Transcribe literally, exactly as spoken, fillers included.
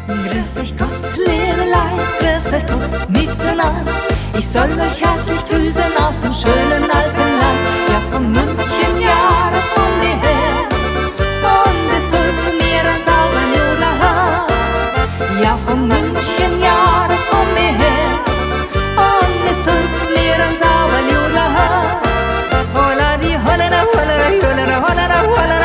Grüß euch Gott, liebe Leid, grüß euch Gott miteinander. Ich soll euch herzlich grüßen aus dem schönen Alpenland. Ja, von München, ja, da komm ich her. Und es soll zu mir ein Sauberjodler her. Ja, von München, ja, da komm ich her. Und es soll zu mir ein Sauberjodler her. Holla die holla da holla da holla da holla da holla